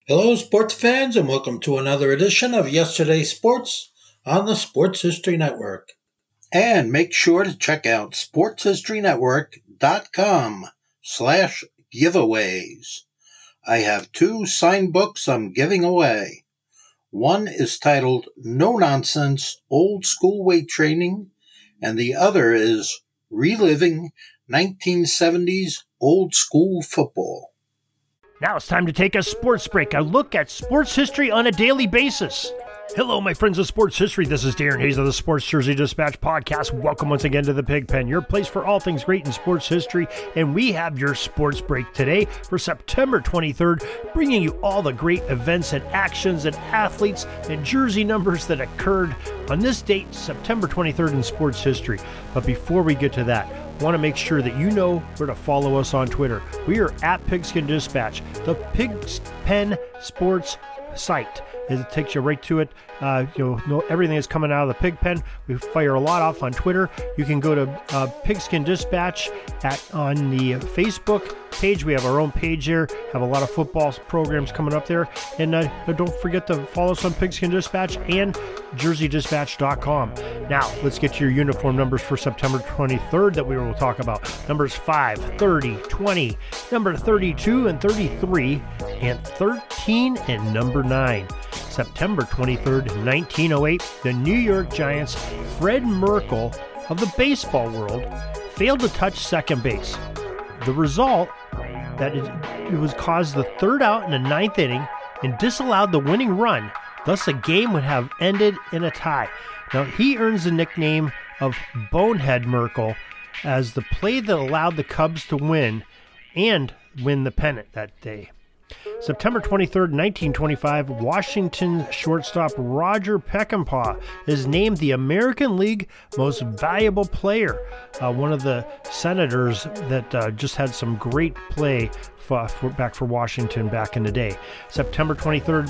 Hello, sports fans, and welcome to another edition of Yesterday's Sports on the Sports History Network. And make sure to check out sportshistorynetwork.com/giveaways. I have 2 signed books I'm giving away. One is titled No Nonsense Old School Weight Training, and the other is Reliving 1970s Old School Football. Now it's time to take a sports break, a look at sports history on a daily basis. Hello, my friends of sports history. This is Darren Hayes of the Sports Jersey Dispatch podcast. Welcome once again to the Pigpen, your place for all things great in sports history. And we have your sports break today for September 23rd, bringing you all the great events and actions and athletes and jersey numbers that occurred on this date, September 23rd in sports history. But before we get to that, I want to make sure that you know where to follow us on Twitter. We are at Pigskin Dispatch, the Pigpen Sports site. It takes you right to it. You'll know everything that's coming out of the Pigpen. We fire a lot off on Twitter. You can go to Pigskin Dispatch on the Facebook page. We have our own page here. Have a lot of football programs coming up there. And don't forget to follow us on Pigskin Dispatch and JerseyDispatch.com. Now, let's get to your uniform numbers for September 23rd that we will talk about. Numbers 5, 30, 20, number 32 and 33, and 13 and number 9. September 23rd, 1908, the New York Giants' Fred Merkle of the baseball world failed to touch second base. The result, that it was caused the third out in the 9th inning and disallowed the winning run. Thus, the game would have ended in a tie. Now, he earns the nickname of Bonehead Merkle as the play that allowed the Cubs to win the pennant that day. September 23rd, 1925, Washington shortstop Roger Peckinpah is named the American League Most Valuable Player. One of the senators that just had some great play back for Washington back in the day. September 23rd,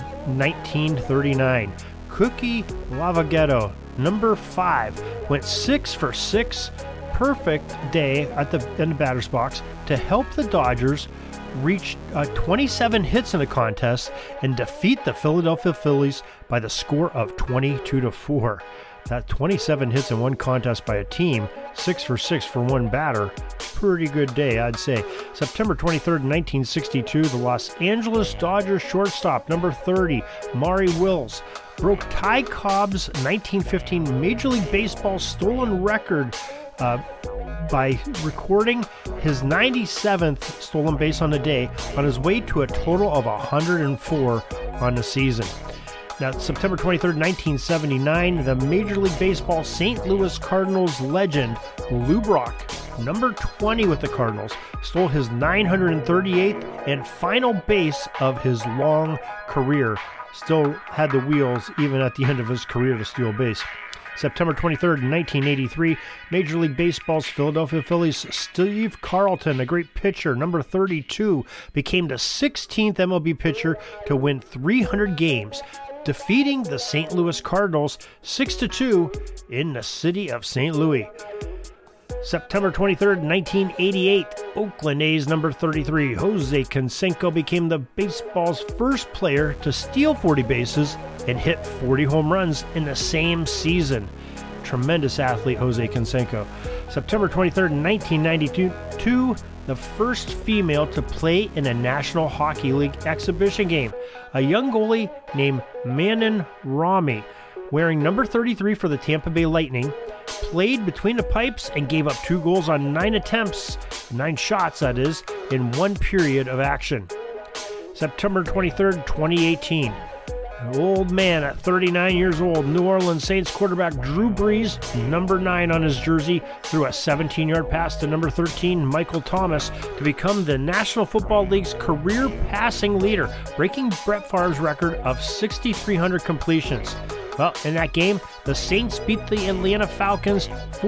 1939, Cookie Lavagetto, number 5, went 6 for 6, perfect day in the batter's box to help the Dodgers reach 27 hits in the contest and defeat the Philadelphia Phillies by the score of 22-4. That 27 hits in one contest by a team, 6 for 6 for one batter. Pretty good day, I'd say. September 23rd, 1962, the Los Angeles Dodgers shortstop, number 30, Maury Wills, broke Ty Cobb's 1915 Major League Baseball stolen record by recording his 97th stolen base on the day on his way to a total of 104 on the season. Now, September 23rd, 1979, the Major League Baseball St. Louis Cardinals legend Lou Brock, number 20 with the Cardinals, stole his 938th and final base of his long career. Still had the wheels even at the end of his career to steal base. September 23rd, 1983, Major League Baseball's Philadelphia Phillies' Steve Carlton, a great pitcher, number 32, became the 16th MLB pitcher to win 300 games, defeating the St. Louis Cardinals 6-2 in the city of St. Louis. September 23rd, 1988, Oakland A's number 33, Jose Canseco, became the baseball's first player to steal 40 bases and hit 40 home runs in the same season. Tremendous athlete, Jose Canseco. September 23rd, 1992, the first female to play in a National Hockey League exhibition game. A young goalie named Manon Rami, wearing number 33 for the Tampa Bay Lightning, played between the pipes and gave up 2 goals on 9 attempts, 9 shots that is, in one period of action. September 23rd, 2018. An old man at 39 years old, New Orleans Saints quarterback Drew Brees, number 9 on his jersey, threw a 17-yard pass to number 13, Michael Thomas, to become the National Football League's career passing leader, breaking Brett Favre's record of 6,300 completions. Well, in that game, the Saints beat the Atlanta Falcons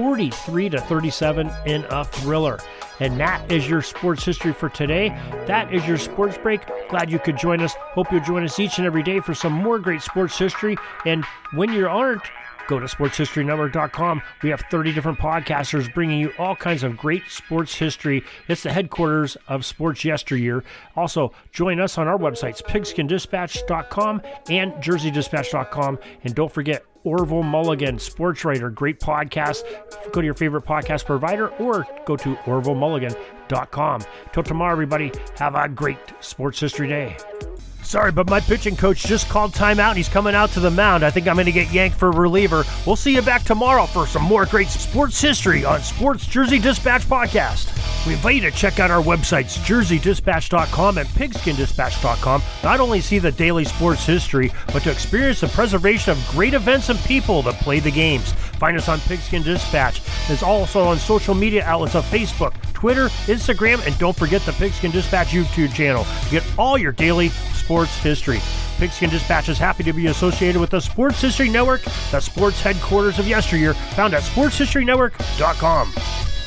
43-37 in a thriller. And that is your sports history for today. That is your sports break. Glad you could join us. Hope you'll join us each and every day for some more great sports history. And when you aren't, Go to sportshistorynetwork.com. We have 30 different podcasters bringing you all kinds of great sports history. It's the headquarters of sports yesteryear. Also, join us on our websites, pigskindispatch.com and jerseydispatch.com. And don't forget, Orville Mulligan, sports writer, great podcast. Go to your favorite podcast provider or go to orvilleMulligan.com. Till tomorrow, everybody, have a great sports history day. Sorry, but my pitching coach just called timeout and he's coming out to the mound. I think I'm going to get yanked for a reliever. We'll see you back tomorrow for some more great sports history on Sports Jersey Dispatch Podcast. We invite you to check out our websites, jerseydispatch.com and pigskindispatch.com. Not only see the daily sports history, but to experience the preservation of great events and people that play the games. Find us on Pigskin Dispatch. It's also on social media outlets of Facebook, Twitter, Instagram, and don't forget the Pigskin Dispatch YouTube channel to get all your daily sports history. Pigskin Dispatch is happy to be associated with the Sports History Network, the sports headquarters of yesteryear, found at sportshistorynetwork.com.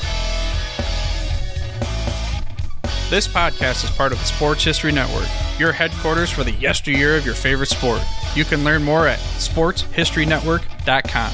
This podcast is part of the Sports History Network, your headquarters for the yesteryear of your favorite sport. You can learn more at sportshistorynetwork.com.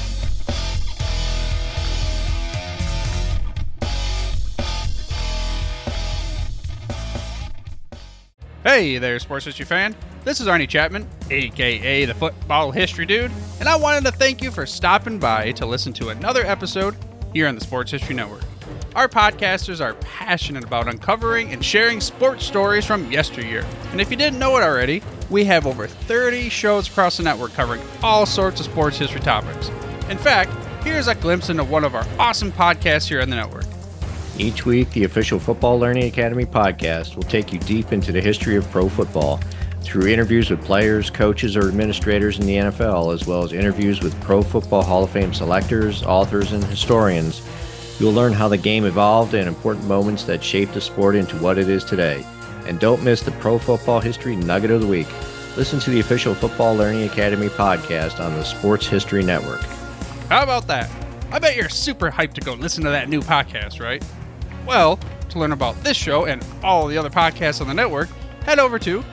Hey there, sports history fan. This is Arnie Chapman, aka the Football History Dude, and I wanted to thank you for stopping by to listen to another episode here on the Sports History Network. Our podcasters are passionate about uncovering and sharing sports stories from yesteryear. And if you didn't know it already, we have over 30 shows across the network covering all sorts of sports history topics. In fact, here's a glimpse into one of our awesome podcasts here on the network. Each week, the official Football Learning Academy podcast will take you deep into the history of pro football through interviews with players, coaches, or administrators in the NFL, as well as interviews with Pro Football Hall of Fame selectors, authors, and historians. You'll learn how the game evolved and important moments that shaped the sport into what it is today. And don't miss the Pro Football History Nugget of the Week. Listen to the official Football Learning Academy podcast on the Sports History Network. How about that? I bet you're super hyped to go listen to that new podcast, right? Well, to learn about this show and all the other podcasts on the network, head over to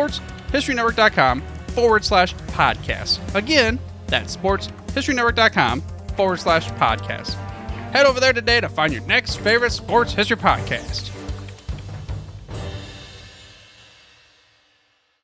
sportshistorynetwork.com/podcast. Again, that's sportshistorynetwork.com/podcast. Head over there today to find your next favorite sports history podcast.